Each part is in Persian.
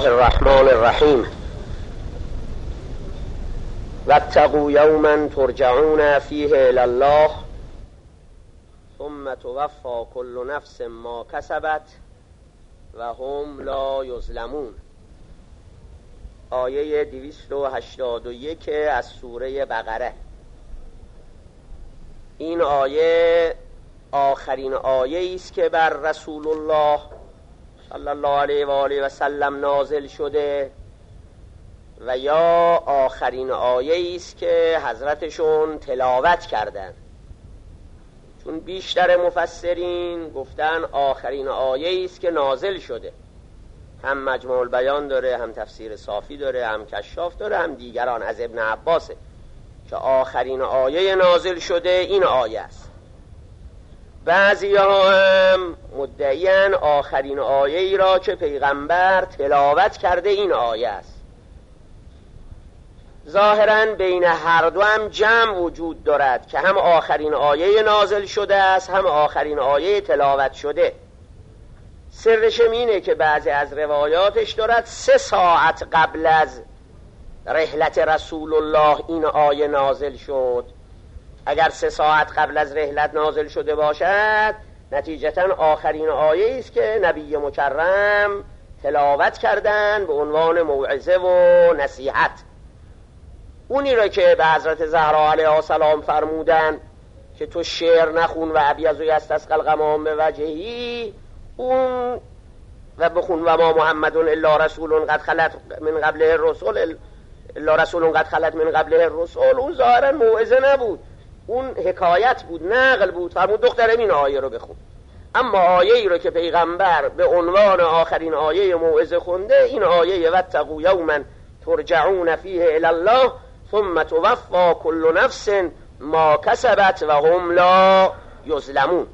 الله الرحمن الرحیم واتقوا یوما ترجعون فیه الی الله ثم توفی کل نفس ما کسبت و هم لا یظلمون. آیه 281 از سوره بقره. این آیه آخرین آیه است که بر رسول الله صلی الله علیه و آله و سلم نازل شده و یا آخرین آیه است که حضرتشون تلاوت کردند، چون بیشتر مفسرین گفتن آخرین آیه است که نازل شده. هم مجموع البیان داره، هم تفسیر صافی داره، هم کشاف داره، هم دیگران از ابن عباسه که آخرین آیه نازل شده این آیه است. بعضی ها هم مدعیان آخرین آیه ای را که پیغمبر تلاوت کرده این آیه است. ظاهراً بین هر دو هم جمع وجود دارد که هم آخرین آیه نازل شده است، هم آخرین آیه تلاوت شده. سرش اینه که بعضی از روایاتش دارد 3 ساعت قبل از رحلت رسول الله این آیه نازل شد. اگر 3 ساعت قبل از رحلت نازل شده باشد، نتیجتاً آخرین آیه است که نبی مکرم تلاوت کردن به عنوان موعظه و نصیحت. اونی را که به حضرت زهرا علیها السلام فرمودن که تو شعر نخون و ابیض یستسقی الغمام بوجهی، اون و بخون و ما محمد الا رسول قد خلت من قبله الرسل الا رسول قد خلت من قبله الرسل، اون ظاهرا موعظه نبود، اون حکایت بود، نقل بود. فرمود دخترم این آیه رو بخون. اما آیه‌ای رو که پیغمبر به عنوان آخرین آیه موعظه خونده این آیه واتقوا یوما ترجعون فیه الی الله ثم توفی کل نفس ما کسبت و هم لا یظلمون.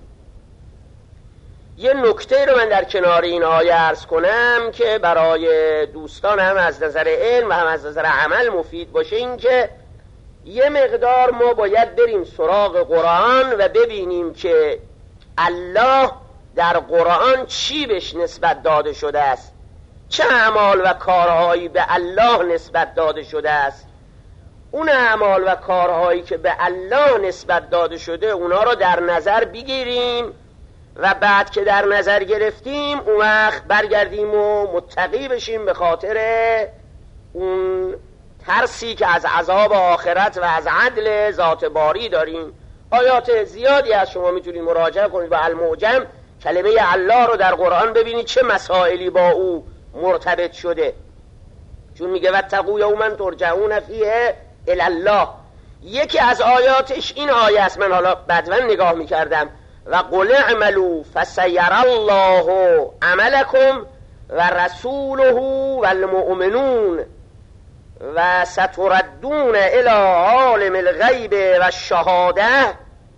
یه نکته رو من در کنار این آیه عرض کنم که برای دوستان هم از نظر علم و هم از نظر عمل مفید باشه، این که یه مقدار ما باید بریم سراغ قرآن و ببینیم که الله در قرآن چی بهش نسبت داده شده است، چه اعمال و کارهایی به الله نسبت داده شده است. اون اعمال و کارهایی که به الله نسبت داده شده اونا رو در نظر بگیریم و بعد که در نظر گرفتیم اون وقت برگردیم و متقی بشیم به خاطر اون ترسی که از عذاب آخرت و از عدل ذات باری داریم. آیات زیادی از شما میتونید مراجعه کنید با المعجم، کلمه الله رو در قرآن ببینید چه مسائلی با او مرتبط شده، چون میگه واتقوا یوما ترجعون فیه الی الله. یکی از آیاتش این آیه است، من حالا بدون نگاه میکردم و قل اعملوا فسیری الله عملکم و رسوله والمؤمنون و ستردون الی عالم الغیب و الشهاده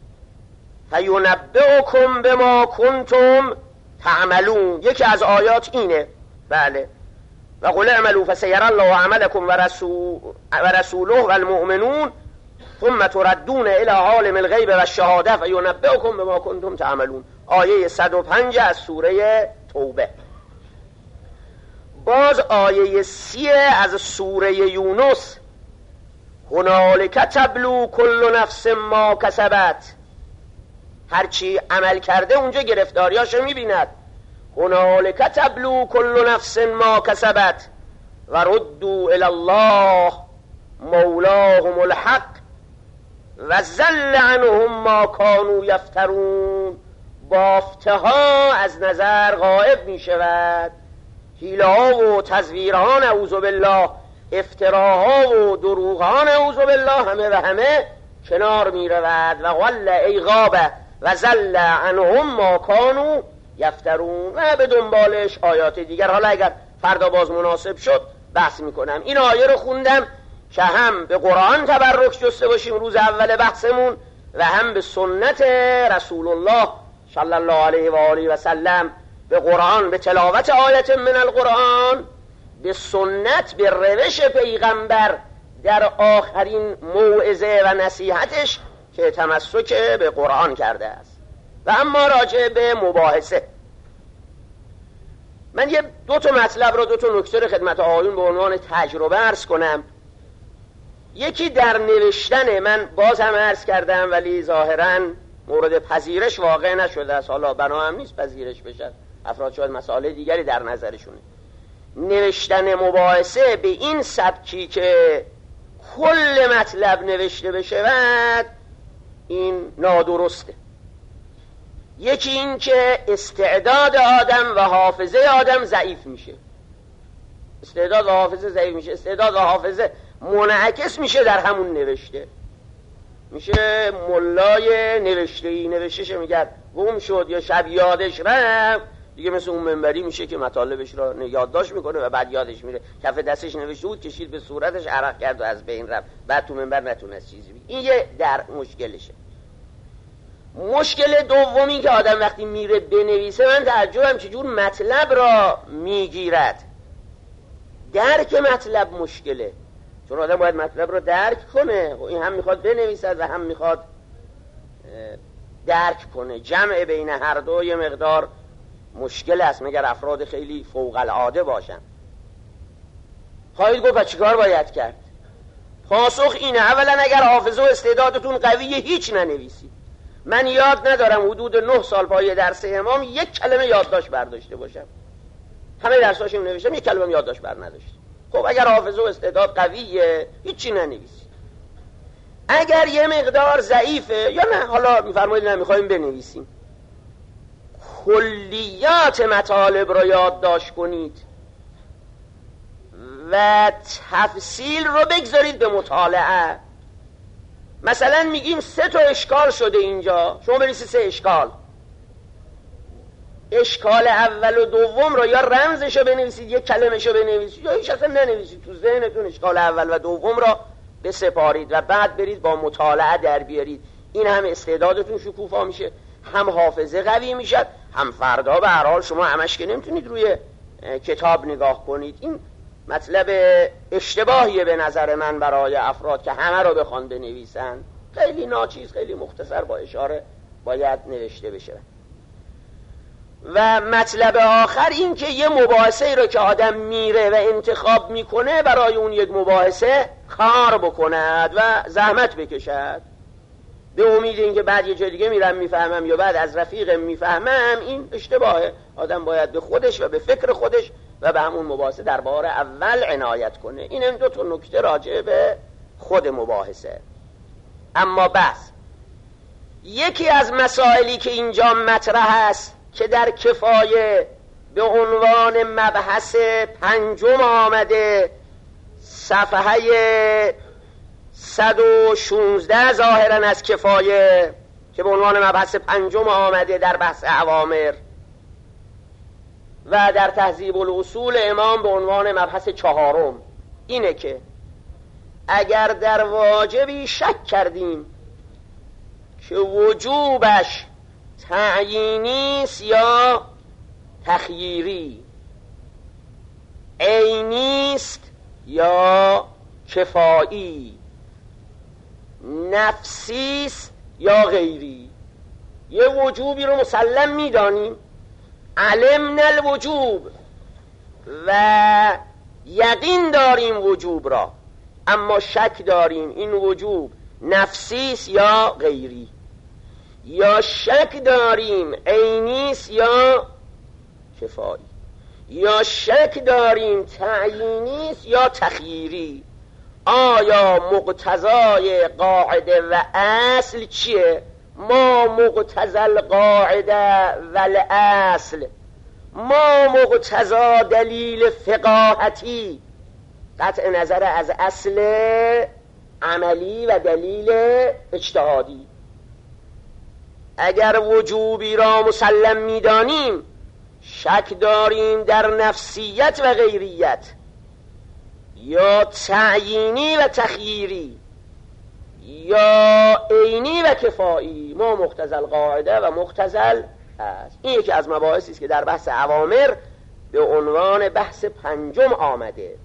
فینبئکم بما کنتم تعملون. یکی از آیات اینه. بله، و قل اعملوا فسیری الله عملکم و رسوله والمؤمنون ثم تردون الى عالم الغیب و الشهاده فینبئکم بما کنتم تعملون. آیه 105 از سوره توبه. باز آیه 30 از سوره یونس هنالک تبلو کل نفس ما کسبت، هرچی عمل کرده اونجا گرفتاریاشو میبیند. هنالک تبلو کل نفس ما کسبت و ردوا الی الله مولاهم الحق و زل عنهم ما کانوا یفترون. بافته ها از نظر غائب می شود، حیله ها و تزویرها نعوذ بالله، افتراها و دروغها نعوذ بالله همه و همه کنار می رود. و غل ای غابه و زل عنهم ما کانوا یفترون. و به دنبالش آیات دیگر، حالا اگر فردا باز مناسب شد بحث میکنم. این آیه رو خوندم که هم به قرآن تبرک جسته باشیم روز اول بحثمون و هم به سنت رسول الله صلی الله علیه و آله و سلم، به قرآن، به تلاوت آیت من القرآن، به سنت، به روش پیغمبر در آخرین موعظه و نصیحتش که تمسک به قرآن کرده است. و اما راجع به مباحثه، من یه دو تا مطلب رو، دو تا نکته رو خدمت آقایون به عنوان تجربه عرض کنم. یکی در نوشتن، من باز هم عرض کردم ولی ظاهراً مورد پذیرش واقع نشده است، حالا بنا هم نیست پذیرش بشه، افراد شاید مسائل دیگری در نظرشونه. نوشتن مباحثه به این سبکی که کل مطلب نوشته بشه این نادرسته. یکی این که استعداد آدم و حافظه آدم ضعیف میشه، استعداد و حافظه ضعیف میشه، استعداد و حافظه منعکس میشه در همون نوشته، میشه ملای نوشته‌ای، نوشتهش میگه گم شد یا شب یادش رفت، دیگه مثل اون منبری میشه که مطالبش را یادداشت میکنه و بعد یادش میره، کف دستش نوشته بود کشید به صورتش، عرق کرد و از بین رفت، بعد تو منبر نتونست چیزی بگه. این یه در مشکلشه. مشکل دومی که آدم وقتی میره بنویسه، من تعجبم چجور مطلب را میگیرد. درک مطلب مشکله، چون آدم باید مطلب را درک کنه، این هم میخواد بنویسد و هم میخواد درک کنه. جمع بین هر دو یه مقدار مشکل است مگر افراد خیلی فوق العاده باشن. خواهید گفت چیکار باید کرد؟ پاسخ اینه: اولا اگر حافظه و استعدادتون قویه هیچ ننویسید. من یاد ندارم حدود 9 سال پای درس امام یک کلمه یادداشت برداشته باشم، همه درساشم نوشتم، یک کلمه یادداشت بر نداشتم. خب اگر حافظه و استعداد قویه هیچی ننویسید. اگر یه مقدار ضعیفه یا نه، حالا میفرمایید نمیخوایم بنویسیم، کلیات مطالب را یادداشت کنید و تفصیل رو بگذارید به مطالعه. مثلا میگیم 3 تا اشکال شده اینجا، شما بنویسید 3 اشکال. اشکال اول و دوم را یا رمزش رو بنویسید، یک کلمش رو بنویسید، یا هیچ اصلا ننویسید، تو ذهنتون اشکال اول و دوم را بسپارید و بعد برید با مطالعه در بیارید. این هم استعدادتون شکوفا میشه، هم حافظه قوی میشد، هم فردا به هر حال شما همش که نمیتونید روی کتاب نگاه کنید. این مطلب اشتباهیه به نظر من برای افراد که همه رو بخوان بنویسن، خیلی ناچیز، خیلی مختصر با اشاره باید نوشته بشه. و مطلب آخر این که یه مباحثه رو که آدم میره و انتخاب میکنه، برای اون یک مباحثه کار بکند و زحمت بکشد، به امید این که بعد یه جای دیگه میرم میفهمم یا بعد از رفیقم میفهمم. این اشتباهه. آدم باید به خودش و به فکر خودش و به همون مباحثه در بار اول عنایت کنه. این هم 2 تا نکته راجع به خود مباحثه. اما بس یکی از مسائلی که اینجا مطرح است که در کفایه به عنوان مبحث 5 آمده، صفحه 116 ظاهرا از کفایه که به عنوان مبحث 5 آمده در بحث اوامر، و در تهذیب الاصول امام به عنوان مبحث 4، اینه که اگر در واجبی شک کردیم که وجوبش تعیینی است یا تخییری، عینی است یا کفایی، نفسی است یا غیری، یه وجوبی رو مسلم میدانیم، علمنا الوجوب و یقین داریم وجوب را، اما شک داریم این وجوب نفسی است یا غیری، یا شک داریم عینی است یا کفایی، یا شک داریم تعیینی است یا تخییری. آیا مقتضای قاعده و اصل چیه؟ ما مقتضی القاعده و الاصل، ما مقتضا دلیل فقاهتی، قطع نظر از اصل عملی و دلیل اجتهادی. اگر وجوبی را مسلم می‌دانیم، شک داریم در نفسیت و غیریت، یا تعیینی و تخییری، یا عینی و کفایی، ما مقتضی القاعده و مقتضی الاصل. این یکی از مباحثی است که در بحث اوامر به عنوان بحث 5 آمده.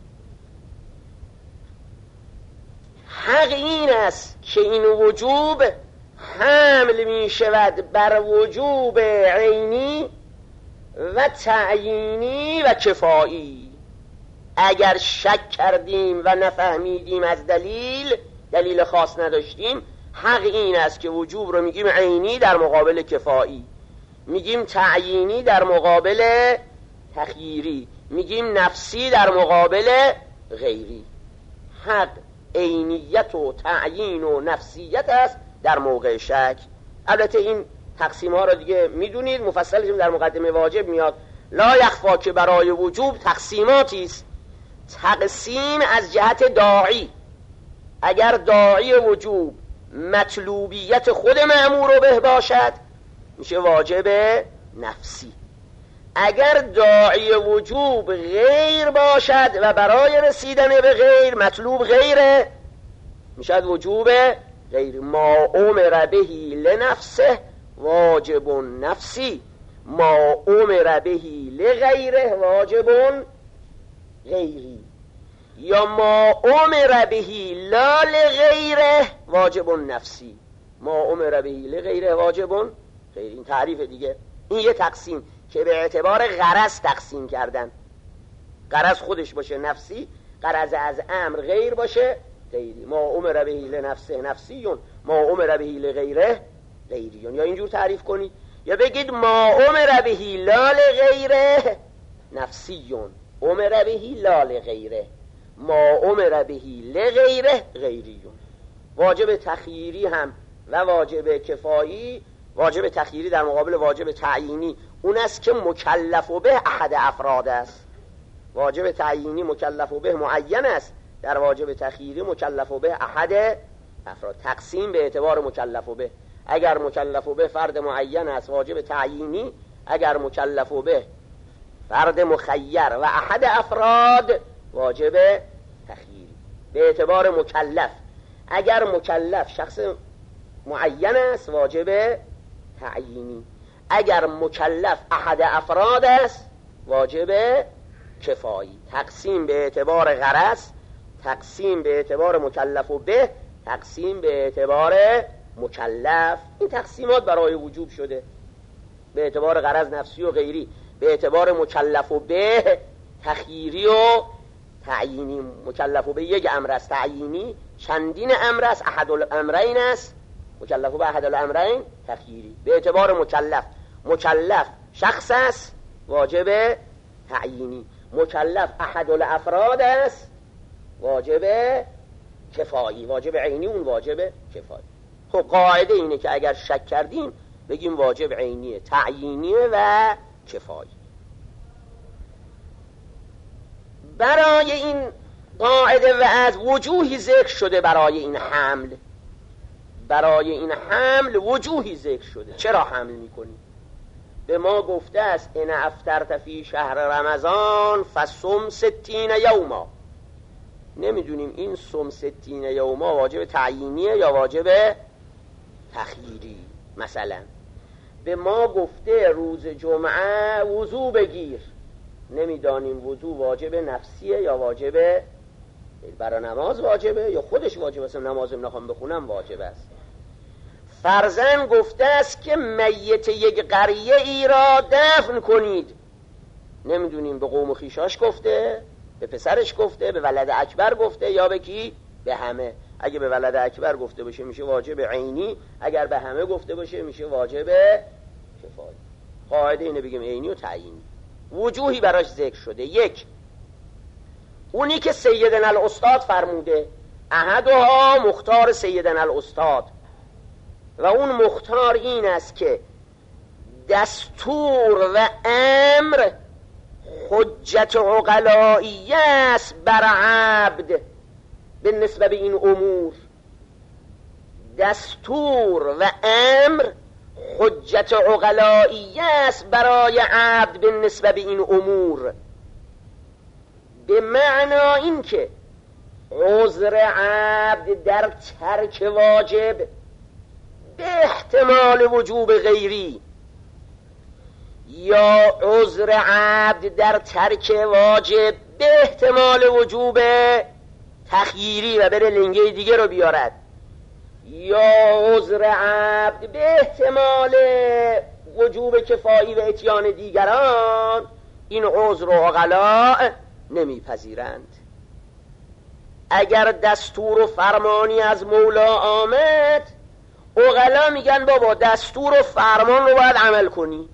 حق این است که این وجوب حمل می شود بر وجوب عینی و تعیینی و کفایی. اگر شک کردیم و نفهمیدیم از دلیل خاص نداشتیم، حق این است که وجوب رو میگیم عینی در مقابل کفایی، میگیم تعیینی در مقابل تخییری، میگیم نفسی در مقابل غیری. حق عینیت و تعیین و نفسیت است در موقع شک. البته این تقسیم ها رو دیگه میدونید، مفصلش در مقدمه واجب میاد. لا یخفا که برای وجوب تقسیماتی است. تقسیم از جهت داعی، اگر داعی وجوب مطلوبیت خود مأمور به باشد میشه واجب نفسی. اگر داعی وجوب غیر باشد و برای رسیدن به غیر مطلوب غیره میشد وجوب غیر. ما امر بهی لنفسه واجب نفسی، ما امر بهی لغیره واجب غیری، یا ما امر بهی لا لغیره واجب نفسی، ما امر بهی لغیره واجب غیری. این تعریف دیگه. این یه تقسیم که به اعتبار غرض تقسیم کردن. غرض خودش باشه نفسی، غرض از امر غیر باشه غیری. ما امر بهی لنفسه نفسیون، ما امر بهی لغیره غیریون. یا اینجور تعریف کنید، یا بگید ما امر بهی لا لغیره نفسیون، امر بهی لا لغیره، ما امر بهی لغیره غیریون. واجب تخییری هم و واجب کفایی، واجب تخییری در مقابل واجب تعیینی اون است که مکلف به احد افراد است. واجب تعیینی مکلف به معین است، در واجب تخییری مکلف به احد افراد. تقسیم به اعتبار مکلف به، اگر مکلف به فرد معین است واجب تعیینی، اگر مکلف به فرد مخیر و احد افراد واجب تخییری. به اعتبار مکلف، اگر مکلف شخص معین است واجب تعیینی، اگر مکلف احد افراد است واجب کفایی. تقسیم به اعتبار غرض، تقسیم به اعتبار مکلف و به، تقسیم به اعتبار مکلف. این تقسیمات برای وجوب شده به اعتبار غرض نفسی و غیری، به اعتبار مکلف و به تخییری و تعیینی. مکلف و به یک امر است، تعیینی چندین امر است، احد الامرین است، مکلف به احد الامرین تخییری. به اعتبار مکلف شخص است واجب تعیینی، مکلف احد الافراد است واجب کفایی، واجب عینی اون واجب کفایی. خب قاعده اینه که اگر شک کردیم بگیم واجب عینیه، تعیینیه و کفایی. برای این قاعده و از وجوهی ذکر شده برای این حمل، برای این حمل وجوهی ذکر شده. چرا حمل میکنی؟ به ما گفته است ان افطرت فی شهر رمضان فصم 60 یوما. نمیدونیم این صم 60 یوما واجب تعیینیه یا واجب تخییری. مثلا به ما گفته روز جمعه وضو بگیر، نمیدانیم وضو واجب نفسیه یا واجب برای نماز واجبه یا خودش واجب است، نمازم نخوام بخونم واجب است. فرزن گفته است که میت یک قریه ای را دفن کنید، نمیدونیم به قوم و خیشاش گفته، به پسرش گفته، به ولد اکبر گفته یا به کی؟ به همه. اگه به ولد اکبر گفته باشه میشه واجب عینی، اگر به همه گفته باشه میشه واجب کفایی. قاعده اینه بگیم عینی و تعیینی. وجوهی براش ذکر شده. یک، اونی که سیدنا الاستاد فرموده، احدها مختار سیدنا الاستاد، و اون مختار این است که دستور و امر حجت عقلایی است بر عبد به نسبت به این امور. دستور و امر حجت عقلایی است برای عبد به نسبت به این امور، به معنی این که عذر عبد در ترک واجب به احتمال وجوب غیری یا عذر عبد در ترک واجب به احتمال وجوب تخییری و بره لنگه دیگه رو بیارد، یا عذر عبد به احتمال وجوب کفایی و اتیان دیگران این عذر و عقلا نمیپذیرند. اگر دستور و فرمانی از مولا آمد، عقلا میگن بابا دستور و فرمان رو باید عمل کنی.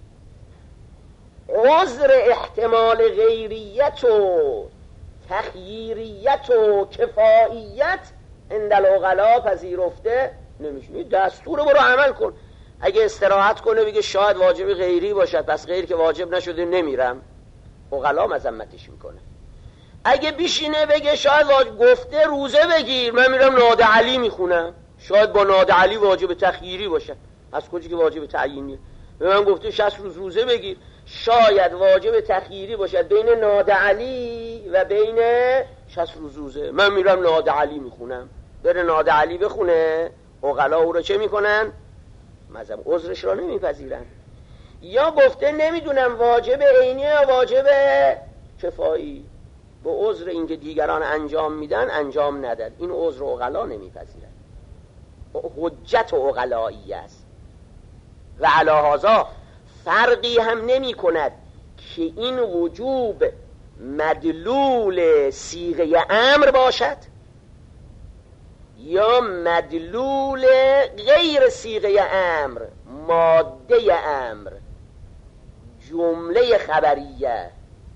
عذر احتمال غیریت و تخییریت و کفاییت عند العقلا پذیرفته نمیشه. دستور رو برو عمل کن. اگه استراحت کنه بگه شاید واجب غیری باشد، پس غیر که واجب نشده نمیرم، عقلا مذمتش میکنه. اگه بیشینه بگه شاید گفته روزه بگیر، من میرم نادر علی میخونم، شاید با نادر علی واجب تخییری باشه، از کجا که واجب تعیینیه. به من گفته 60 روز روزه بگیر، شاید واجب تخییری باشد بین نادر علی و بین 60 روز روزه، من میرم نادر علی میخونم. بره نادر علی بخونه، عقلا او رو چه میکنن؟ مذهب عذرش را نمیپذیرن. یا گفته نمیدونم واجب عینی یا واجب کفایی، به عذر اینکه دیگران انجام میدن انجام ندن، این عذر عقلا نمیپذیرن. حجت عقلایی است. و علی هذا فرقی هم نمی کند که این وجوب مدلول صیغه امر باشد یا مدلول غیر صیغه امر، ماده امر، جمله خبریه،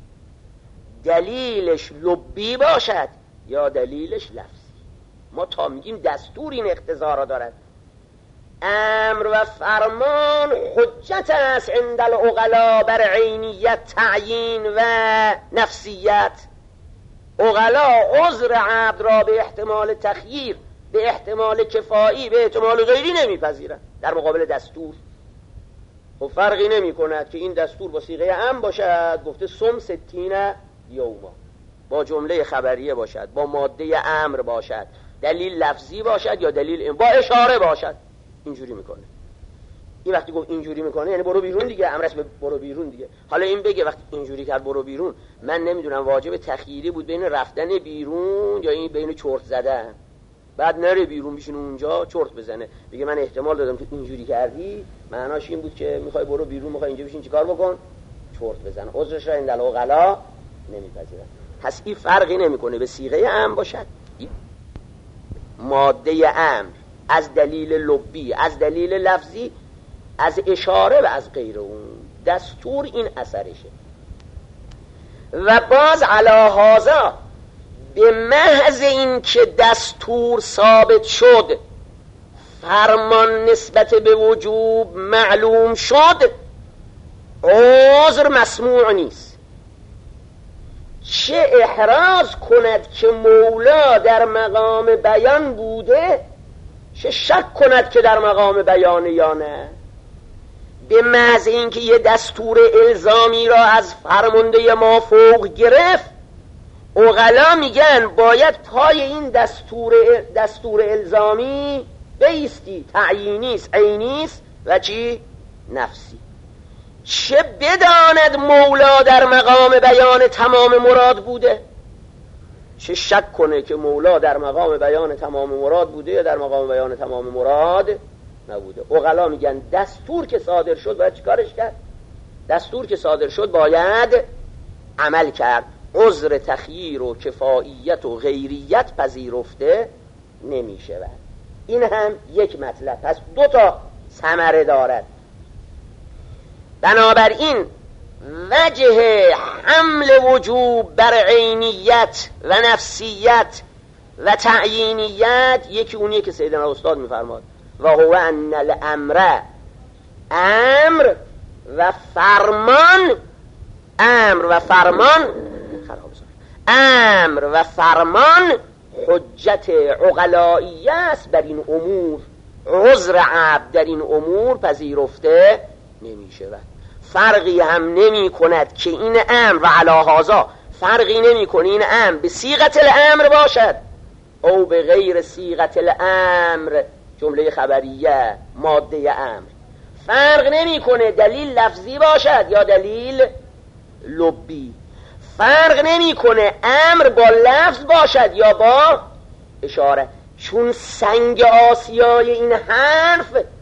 دلیلش لبی باشد یا دلیلش لفظی. ما تا میگیم دستور این اقتضا را دارد. امر و فرمان حجت است عند العقلا بر عینیت، تعیین و نفسیت. عقلا عذر عبد را به احتمال تخییر، به احتمال کفایی، به احتمال غیری نمیپذیرند در مقابل دستور. و فرقی نمی کند که این دستور با صیغه امر باشد، گفته صم 60 یوما، با جمله خبریه باشد، با ماده امر باشد، دلیل لفظی باشد یا دلیل با اشاره باشد، اینجوری میکنه. این وقتی گفت اینجوری میکنه یعنی برو بیرون دیگه، امرش به برو بیرون دیگه. حالا این بگه وقتی اینجوری کرد برو بیرون، من نمیدونم واجب تخییری بود بین رفتن بیرون یا این بین چرت زدن، بعد نره بیرون بشینه اونجا چرت بزنه، بگه من احتمال دادم که اینجوری کردی معناش این بود که میخوای برو بیرون، میخوای اینجا بشین چیکار بکن؟ چرت بزن. عذرش را عند العقلا نمیپذیرن. پس این فرقی نمیکنه به صیغه امر باشد، ماده امر، از دلیل لبی، از دلیل لفظی، از اشاره و از غیر اون. دستور این اثرشه. و باز علی هذا به محض این که دستور ثابت شد، فرمان نسبت به وجوب معلوم شد، عذر مسموع نیست. چه احراز کند که مولا در مقام بیان بوده، چه شک کند که در مقام بیان یا نه. به محض اینکه یه دستور الزامی را از فرمانده ما فوق گرفت، عقلا میگن باید پای این دستور الزامی بیستی، تعیینیست، عینیست و چی؟ نفسی. چه بداند مولا در مقام بیان تمام مراد بوده، چه شک کنه که مولا در مقام بیان تمام مراد بوده یا در مقام بیان تمام مراد نبوده. عقلا میگن دستور که صادر شد باید چیکارش کرد؟ دستور که صادر شد باید عمل کرد. عذر تخییر و کفاییت و غیریت پذیرفته نمیشه. این هم یک مطلب. پس 2 تا ثمره دارد. بنابراین وجه حمل وجوب بر عینیت و نفسیت و تعیینیت یکی اونیه که سیدنا استاد میفرماد و هو ان الامر، امر و فرمان، امر و فرمان، امر و فرمان حجت عقلایی است بر این امور. عذر عبد در این امور پذیرفته نمی شود. فرقی هم نمی کند که این امر و علی هذا، فرقی نمی کنه این امر به صیغت الامر باشد او به غیر صیغت الامر، جمله خبریه، ماده امر. فرق نمی کنه دلیل لفظی باشد یا دلیل لبی. فرق نمی کنه امر با لفظ باشد یا با اشاره. چون سنگ آسیای این حرف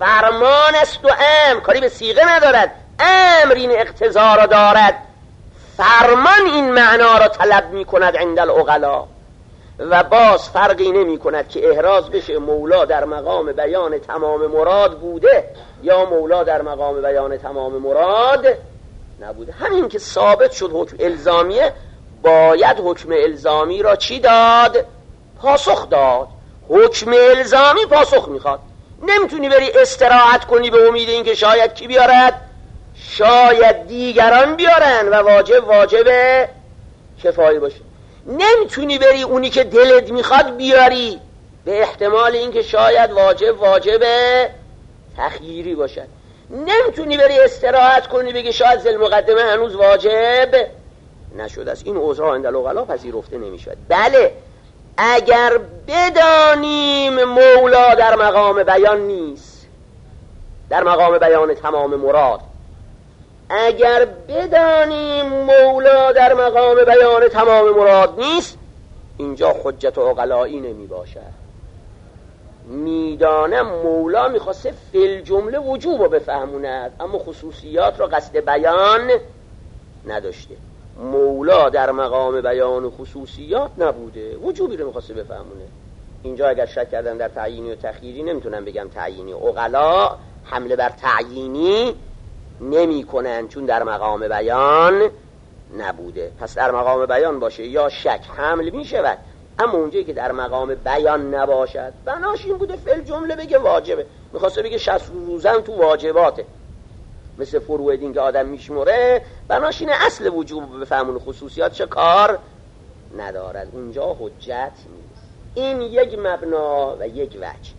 فرمان است و امر، کاری به صیغه ندارد، امر این اقتضا را دارد، فرمان این معنا را طلب می کند عند العقلا. و باز فرقی نمی کند که احراز بشه مولا در مقام بیان تمام مراد بوده یا مولا در مقام بیان تمام مراد نبوده. همین که ثابت شد حکم الزامیه، باید حکم الزامی را چی داد؟ پاسخ داد. حکم الزامی پاسخ میخواد. نمیتونی بری استراحت کنی به امید اینکه شاید کی بیارد؟ شاید دیگران بیارن و واجب کفایی باشه. نمیتونی بری اونی که دلت میخواد بیاری به احتمال اینکه شاید واجب تخییری باشد. نمیتونی بری استراحت کنی بگی شاید ذل مقدمه هنوز واجب نشده است. این عذرها عند العقلا پذیرفته نمیشود. بله اگر بدانیم مولا در مقام بیان نیست، در مقام بیان تمام مراد، اگر بدانیم مولا در مقام بیان تمام مراد نیست، اینجا حجت عقلایی نمی باشد. میدانم مولا میخواسته فی الجمله وجوب رو بفهموند، اما خصوصیات را قصد بیان نداشته. مولا در مقام بیان خصوصیات نبوده، وجوبی رو میخواسته بفهمونه. اینجا اگر شک کردن در تعیینی و تخییری، نمیتونم بگم تعیینی. عقلا حمله بر تعیینی نمی کنن چون در مقام بیان نبوده. پس در مقام بیان باشه یا شک حمل می شود، اما اونجایی که در مقام بیان نباشد، بناش این بوده فعل جمله بگه واجبه، میخواسته بگه 60 روزن تو واجباته، مثل فرویدین که آدم میشمره، بناش اینه اصل وجوب بفهمون، خصوصیات چه کار ندارد. اونجا حجت نیست. این یک مبنا و یک وجه.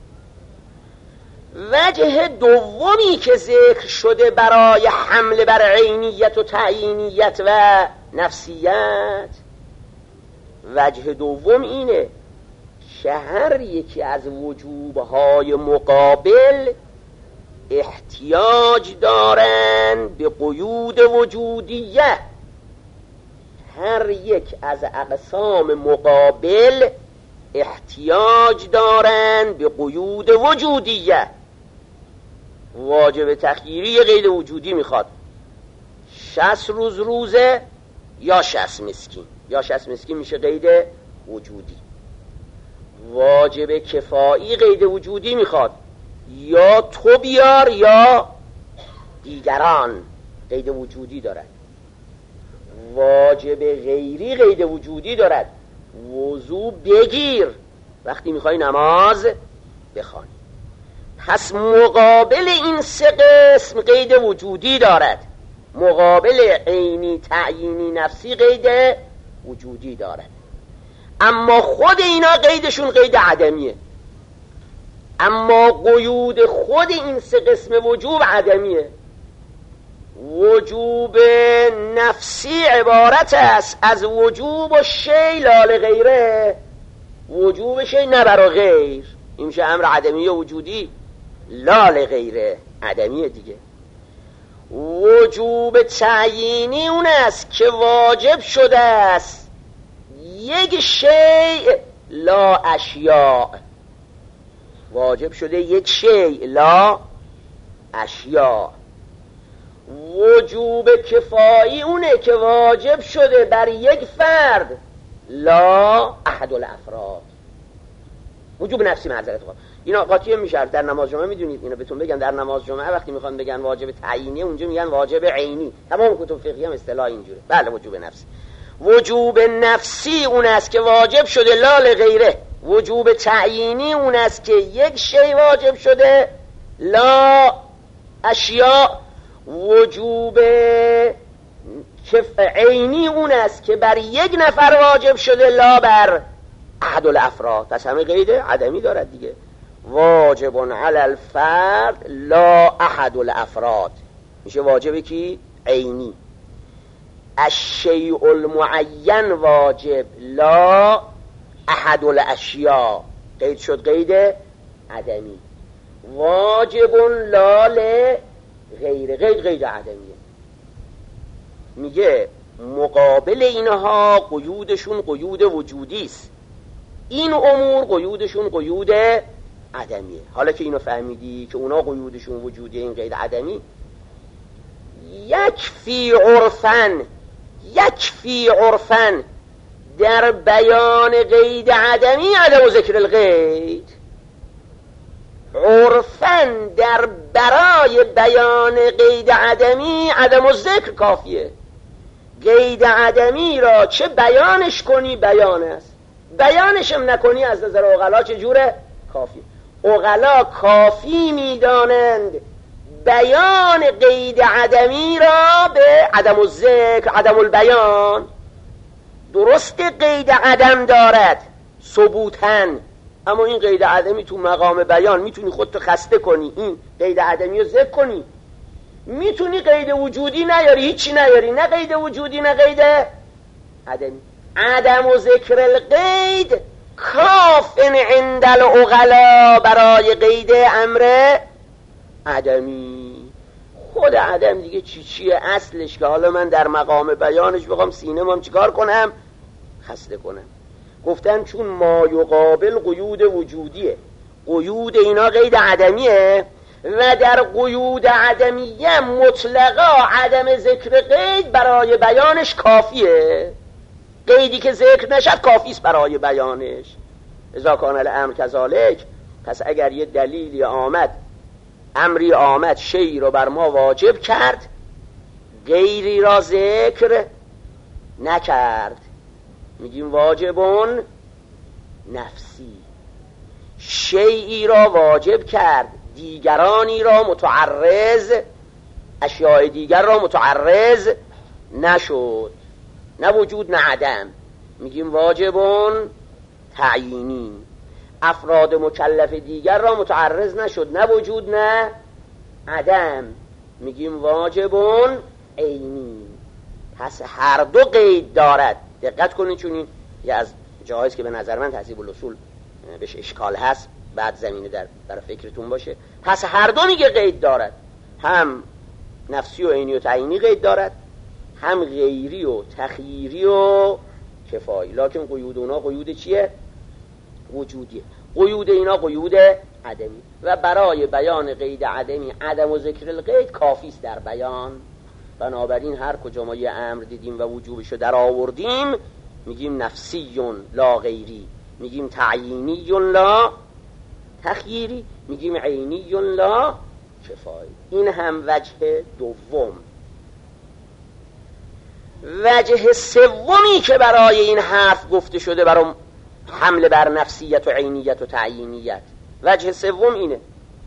وجه دومی که ذکر شده برای حمله بر عینیت و تعیینیت و نفسیت، وجه دوم اینه که هر یکی از وجوبهای مقابل احتیاج دارن به قیود وجودیه. هر یک از اقسام مقابل احتیاج دارن به قیود وجودیه. واجب تخییری قید وجودی میخواد، 60 روز روزه یا 60 مسکین، یا 60 مسکین میشه قید وجودی. واجب کفایی قید وجودی میخواد، یا تو بیار یا دیگران، قید وجودی دارد. واجب غیری قید وجودی دارد، وضو بگیر وقتی میخوای نماز بخوانی. پس مقابل این سه قسم قید وجودی دارد، مقابل عینی تعیینی نفسی قید وجودی دارد. اما خود اینا قیدشون قید عدمیه، اما قیود خود این سه قسم وجوب عدمیه. وجوب نفسی عبارت است از وجوب و شی لال غیره، وجوب شی نه برا غیر، این میشه امر عدمی و وجودی، لال غیره عدمیه دیگه. وجوب تعیینی اون است که واجب شده است یک شیء لا اشیاء، واجب شده یک شیء لا اشیاء. وجوب کفایی اونه که واجب شده بر یک فرد لا احد الافراد. وجوب نفسی معذرت خواهم، اینا قاطیه میشه در نماز جمعه، میدونید اینو بهتون بگم، در نماز جمعه وقتی میخوان بگن واجب تعیینی، اونجا میگن واجب عینی. تمام کتب فقهی هم اصطلاح اینجوره. بله وجوب نفسی. وجوب نفسی اون است که واجب شده لال غیره، وجوب تعیینی اون است که یک شی واجب شده لا اشیاء. وجوب عینی اون است که بر یک نفر واجب شده لا بر احد الافراد. پس همه قید عدمی دارد دیگه. واجب علی الفرد لا احد الافراد میشه واجب کی؟ عینی. الشیء المعین واجب لا احد الاشیاء، قید شد قید عدمی. واجب لا غیر، قید عدمیه. میگه مقابل اینها قیودشون قیود وجودی است، این امور قیودشون قیود عدمیه. حالا که اینو فهمیدی که اونا قیودشون وجودیه، این قید عدمی، یکفی عرفن در بیان قید عدمی عدم ذکر القید. عرفن در برای بیان قید عدمی عدم ذکر کافیه. قید عدمی را چه بیانش کنی بیان است، بیانشم نکنی از نظر عقلا چجوره؟ کافی. عقلا کافی میدانند بیان قید عدمی را به عدم الذکر، عدم البیان. درست قید عدم دارد ثبوتن، اما این قید عدمی تو مقام بیان میتونی خودتو خسته کنی، این قید عدمی رو ذکر کنی، میتونی قید وجودی نیاری، هیچی نیاری، نه قید وجودی نه قید عدمی. عدم و ذکر القید کاف عند العقلا برای قید امر عدمی. خود عدم دیگه چیه اصلش که حالا من در مقام بیانش بخوام سینه‌ام چیکار کنم؟ خسته کنم. گفتن چون ما یقابل قیود وجودیه، قیود اینا قید عدمیه و در قیود عدمیه مطلقا عدم ذکر قید برای بیانش کافیه. قیدی که ذکر نشد کافیست برای بیانش. اذا کان الامر کذالک، پس اگر یه دلیلی آمد، امری آمد، شیئی رو بر ما واجب کرد، غیری را ذکر نکرد، میگیم واجبون نفسی. شیئی را واجب کرد، دیگرانی را متعرض، اشیاء دیگر را متعرض نشد، نه وجود نه عدم، میگیم واجبون تعیینی. افراد مکلف دیگر را متعرض نشد، نه وجود نه عدم، میگیم واجبون عینی. پس هر دو قید دارد. دقت کنید چون این یه از جاهاییست که به نظر من تهذیب الاصول بهش اشکال هست، بعد زمینه در فکرتون باشه. پس هر دو میگه قید دارد، هم نفسی و عینی و تعیینی قید دارد، هم غیری و تخییری و کفایی. لکن قیود اونا قیود چیه؟ وجودیه. قیود اینا قیود عدمی و برای بیان قید عدمی عدم و ذکر القید کافیست در بیان. بنابراین هر کجا ما یه امر دیدیم و وجوبشو در آوردیم میگیم نفسیون لا غیری، میگیم تعیینیون لا تخییری، میگیم عینیون لا کفایی. این هم وجه دوم. وجه سومی که برای این حرف گفته شده، برای حمله بر نفسیت و عینیت و تعیینیت، وجه سوم اینه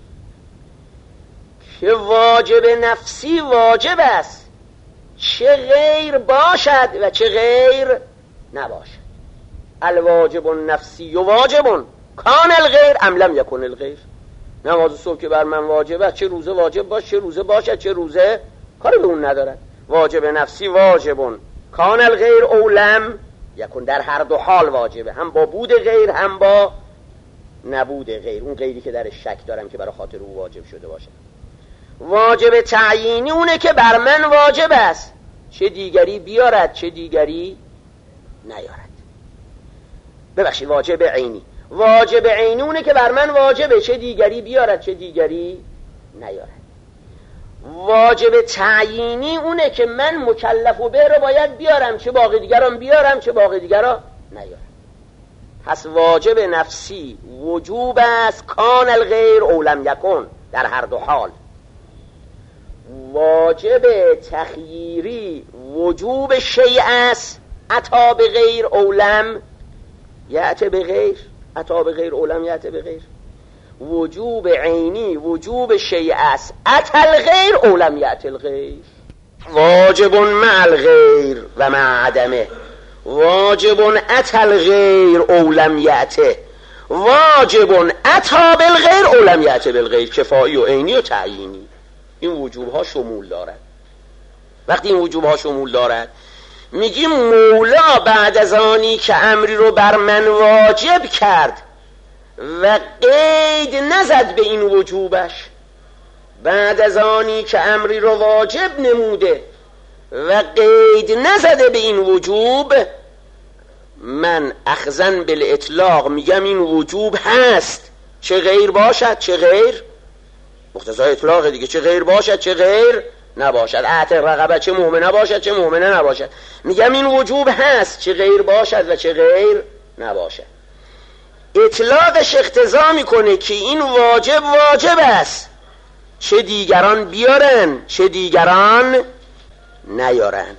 که واجب نفسی واجب است، چه غیر باشد و چه غیر نباشد. الواجب النفسی و واجبون کان الغیر ام لم یکن الغیر. نماز صبح که بر من واجب است، چه روزه واجب باشه، چه روزه باشد، چه روزه کاری به اون ندارد. واجب نفسی واجبون کان الغیر او لم یکن، در هر دو حال واجبه، هم با بود غیر هم با نبود غیر. اون غیری که در شک دارم که برای خاطر او واجب شده باشه. واجب تعیینی اونه که بر من واجب است، چه دیگری بیارد چه دیگری نیارد. ببخشید، واجب عینی. واجب عینی اونه که بر من واجبه، چه دیگری بیارد چه دیگری نیارد. واجب تعیینی اونه که من مکلف و به رو باید بیارم، چه باقی دیگران بیارم چه باقی دیگران نیارم. پس واجب نفسی وجوب است کان الغیر او لم یکن، در هر دو حال. واجب تخییری وجوب شیء است، اتی به غیر او لم یأتی به غیر، اتی به غیر او لم یأتی به غیر. وجوب عینی وجوب شیء است، اتی الغیر او لم یأتی الغیر. واجب مع الغیر و مع عدمه، واجب اتی الغیر او لم یأتی، واجب اتی بالغیر او لم یأتی بالغیر. کفایی و عینی و تعیینی، این وجوب ها شمول دارد. وقتی این وجوب ها شمول دارد، میگیم مولا بعد از آنی که امری رو بر من واجب کرد و قید نزد به این وجوبش، بعد از آنی که امری رو واجب نموده و قید نزده به این وجوب، من اخذن بالاطلاق میگم این وجوب هست چه غیر باشد چه غیر، مقتضای اطلاق دیگه، چه غیر باشد چه غیر نباشد، اعتق رقبه چه مؤمنه باشد چه مؤمنه نباشد. میگم این وجوب هست، چه غیر باشد و چه غیر نباشد. اطلاقش اقتضا میکنه که این واجب است، چه دیگران بیارن چه دیگران نیارن.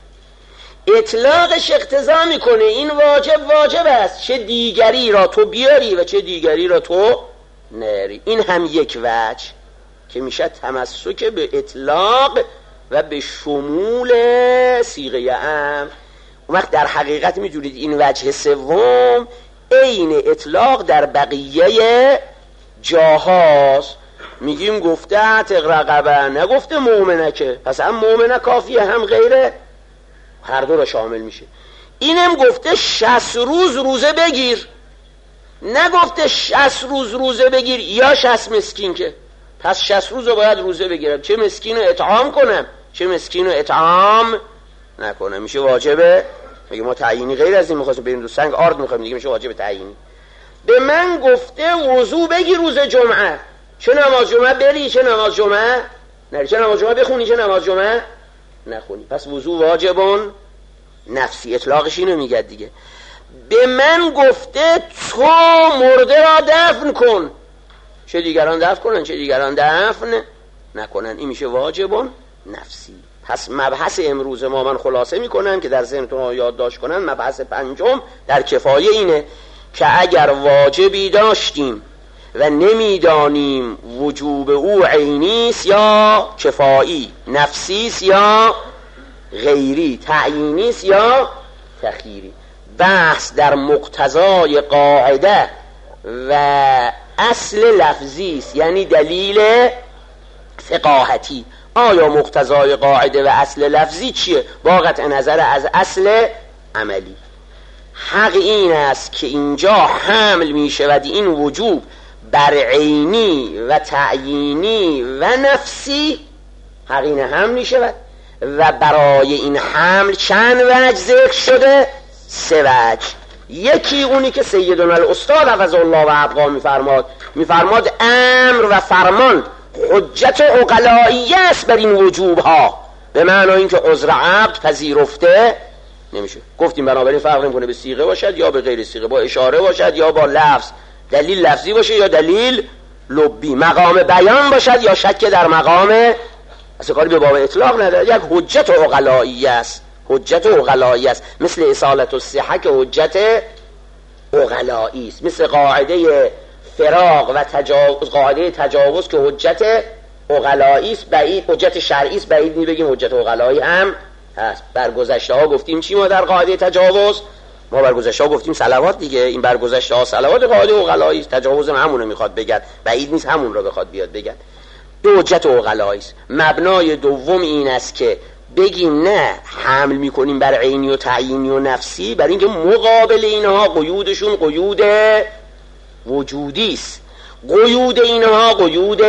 اطلاقش اقتضا میکنه این واجب است، چه دیگری را تو بیاری و چه دیگری را تو نیاری. این هم یک وجه که میشه تمسک به اطلاق و به شمول صیغه امر. اون وقت در حقیقت میدونید این وجه سوم عین اطلاق در بقیه جاهاست. میگیم گفته اعتق رقبه، نگفته مؤمنه، که پس هم مؤمنه کافیه هم غیره، هر دو را شامل میشه. اینم گفته 60 روز روزه بگیر، نگفته 60 روز روزه بگیر یا 60 مسکین، که پس 60 روز رو باید روزه بگیرم، چه مسکین رو اطعام کنم چه مسکین رو اطعام نکنم. میشه واجبه. میگه ما تعیینی غیر از این میخواستم بریم دو سنگ آرد میخوایم دیگه، میشه واجب تعیینی. به من گفته وضو بگی روز جمعه، چه نماز جمعه بری چه نماز جمعه نری، چه نماز جمعه بخونی چه نماز جمعه نخونی، پس وضو واجبون نفسی. اطلاقش اینو میگه دیگه. به من گفته تو مرده را دفن کن، چه دیگران دفن کنن چه دیگران دفن نکنن، این میشه واجبون نفسی. پس مبحث امروز ما من خلاصه میکنم که در ذهنتون یادداشت کنن. مبحث پنجم در کفایه اینه که اگر واجبی داشتیم و نمیدانیم وجوب او عینیست یا کفایی، نفسیست یا غیری، تعیینیست یا تخییری، بحث در مقتضای قاعده و اصل لفظیست، یعنی دلیل فقاهتی. آیا مقتضای قاعده و اصل لفظی چیه؟ با قطع نظر از اصل عملی. حق این است که اینجا حمل می شود این وجوب بر عینی و تعیینی و نفسی، حق این حمل می شود و برای این حمل چند وجه ذکر شده؟ 3 وجه. یکی اونی که سیدنا الاستاد حفظه الله و ابقا میفرماد امر و فرمان حجت عقلایی است بر این وجوب ها، به معنی اینکه عذر عبد پذیرفته نمیشه. گفتیم بنابراین فرق نمیکنه به صیغه باشد یا به غیر صیغه، با اشاره باشد یا با لفظ، دلیل لفظی باشه یا دلیل لبی، مقام بیان باشد یا شک در مقام، اصلا کاری به باب اطلاق نداره. یک حجت عقلایی است، حجت عقلایی است، مثل اصالت الصحه که حجت عقلایی است، مثل قاعده فراق و قاعده تجاوز که حجت عقلایی است، بعید حجت شرعی است، بعید نی بگیم حجت عقلایی هم هست. برگذشته ها گفتیم چی ما در قاعده تجاوز؟ ما برگذشته ها گفتیم صلوات دیگه. این برگذشته ها صلوات قاعده عقلایی است، تجاوز هم همونه میخواد بگن، بعید نیست همون رو بخواد بیاد بگن. دو حجت عقلایی است. مبنای دوم این است که بگیم نه حمل میکنیم بر عینی و تعیینی و نفسی، برای اینکه مقابل اینها قیودشون قیود وجودی است، قیود اینها قیود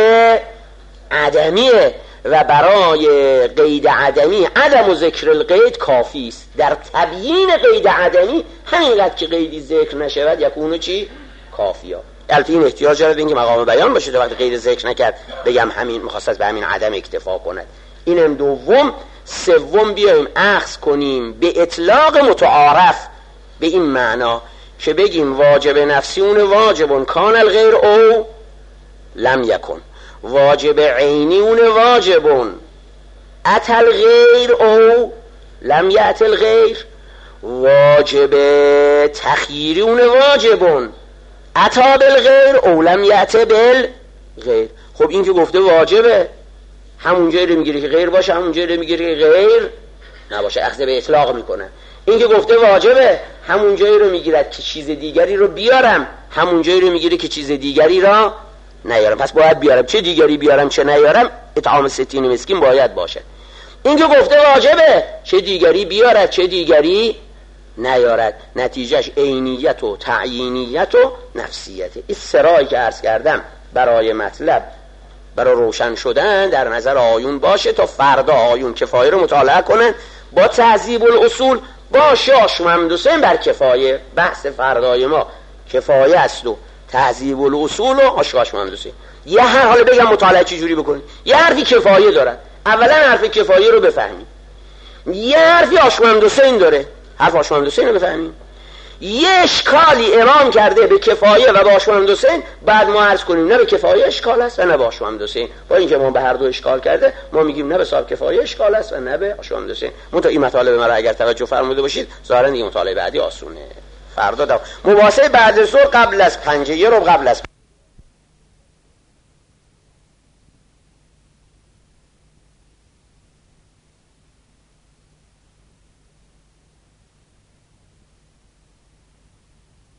عدمیه و برای قید عدمی عدم و ذکر القید کافی است. در تبیین قید عدمی همینقدر که قیدی ذکر نشود یکونو چی؟ کافیه. البته این احتیاج داره به اینکه مقام بیان باشه، وقتی قید ذکر نکرد بگم همین مخصص به همین عدم اکتفا کند. اینم دوم. سوم بیایم اخذ کنیم به اطلاق متعارف به این معنا که بگیم واجب نفسی اون واجبون کان الغیر او لم یکن، واجب عینی اون واجبون اتل غیر او لم یأتل غیر، واجب تخییری اون واجبون اتا بالغیر او لم یأت بالغیر. خب این که گفته واجبه، همون جایی رو میگیره که غیر باشه، همون جایی رو میگیره که غیر نباشه، اخذ به اطلاق میکنه. این که گفته واجبه، همون جایی رو میگیرد که چیز دیگری رو بیارم، همون جایی رو میگیره که چیز دیگری را نیارم، پس باید بیارم. چه دیگری بیارم چه نیارم، اطعام 60 مسکین باید باشه. این که گفته واجبه، چه دیگری بیارد چه دیگری نیارد، نتیجهش عینیت و تعیینیت و نفسیت. این سرایی که عرض کردم برای مطلب، برای روشن شدن در نظر آیون باشه تا فردا آیون کفایه رو مطالعه کنن با تهذیب الاصول، با شاش ممدوسن بر کفایه. بحث فردای ما کفایه است و تهذیب الاصول و عاشق محمد حسین. یه حالا بگم مطالعه چه جوری بکنید. یه حرفی کفایه دارد، اولا حرف کفایه رو بفهمید. یه حرفی عاشق محمد حسین داره، حرف عاشق محمد حسین رو بفهمید. یه اشکالی امام کرده به کفایه و به عاشق محمد حسین، بعد ما عرض کنیم نه به کفایه اشکال است و نه به عاشق محمد حسین. با اینکه ما به هر دو اشکال کرده، ما میگیم نه به صاحب کفایه اشکال است و نه به عاشق محمد حسین. منتها این مطالب مرا اگر توجه فرموده باشید، ظاهرا دیگه مطالعه بعدی آسونه. فردا مباحثه بعد از ظهر قبل از 5 قبل از